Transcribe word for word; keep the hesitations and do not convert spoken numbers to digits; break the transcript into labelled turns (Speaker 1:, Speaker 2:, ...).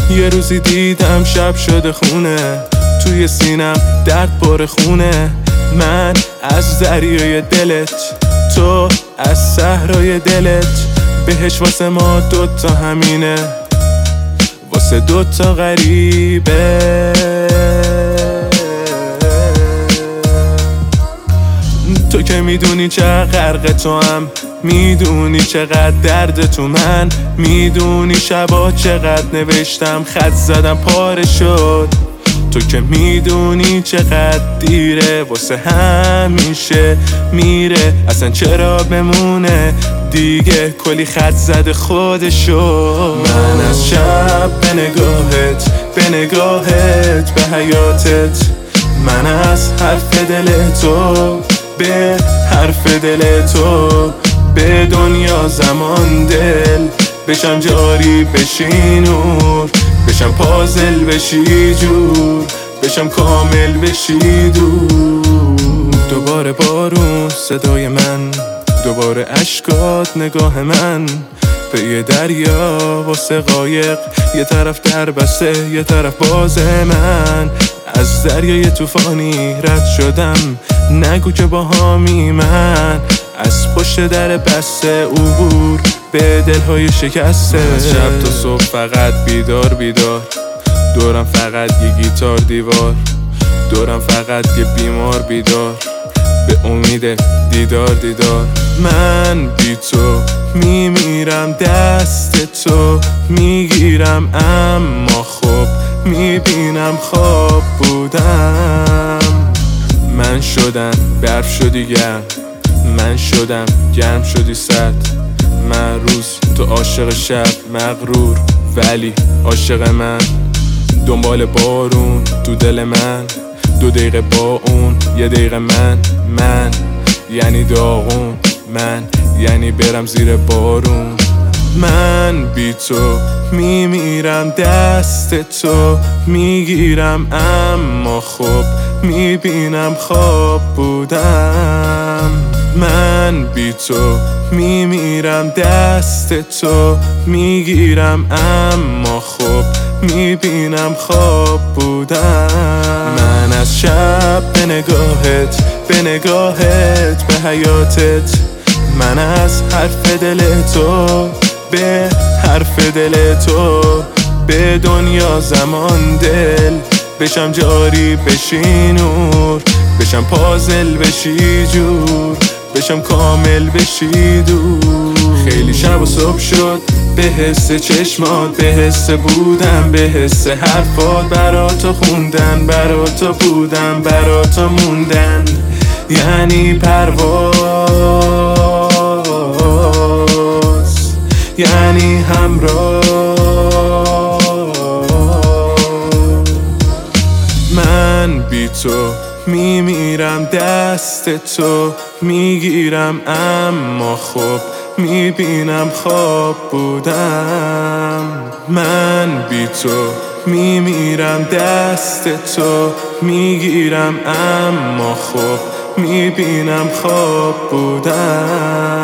Speaker 1: یه روزی دیدم شب شده خونه، توی سینم درد پر خونه. من از دریای دلت، تو از صحرای دلت. بهش واسه ما دوتا همینه، واسه دوتا غریبه. تو که میدونی چقدر غرق تو هم، میدونی چقدر درد تو من، میدونی شبا چقدر نوشتم خط زدم پاره شد. تو که میدونی چقدر دیره، واسه همیشه میره، اصلا چرا بمونه دیگه، کلی خط زده خودشو. من از شب به نگاهت، به نگاهت به حیاتت، من از حرف دل تو به حرف دل تو، به دنیا زمان دل بشم جاری بشی نور، بشم پازل بشی جور، بشم کامل بشی دور. دوباره بارون صدای من، دوباره اشکات نگاه من، به یه دریا واسه قایق، یه طرف در بسته یه طرف باز. من از دریای طوفانی رد شدم، نگو که با هامی من، از پشت در بسته عبور به دلهای شکسته. از شب تا صبح فقط بیدار بیدار، دورم فقط یه گیتار دیوار، دورم فقط یه بیمار بیدار، به امید دیدار دیدار. من بی تو میمیرم، دست تو میگیرم، اما خب میبینم خواب بودم. من شدم برف شدی گرم، من شدم گرم شدی سرد. من روز تو عاشق شب مغرور، ولی عاشق من. دنبال بارون تو دل من، دو دقیقه با اون یه دقیقه من. من یعنی داغون، من یعنی برم زیر بارون. من بی تو میمیرم، دست تو میگیرم، اما خب میبینم خواب بودم. من بی تو میمیرم، دست تو میگیرم، اما خب میبینم خواب بودم. من از شب به نگاهت، به نگاهت به حیاتت، من از حرف دل تو به حرف دل تو، به دنیا زمان دل بشم جاری بشی نور، بشم پازل بشی جور، بشم کامل بشی دور. خیلی شب و صبح شد به حس چشمات، به حس بودم، به حس حرفات، برا تو خوندن، برا تو بودم، برا تو موندن، یعنی پرواز، یعنی همراه. من بی تو میمیرم، دست تو میگیرم، اما خب میبینم خواب بودم. من بی تو میمیرم، دست تو میگیرم، اما خب میبینم خواب بودم.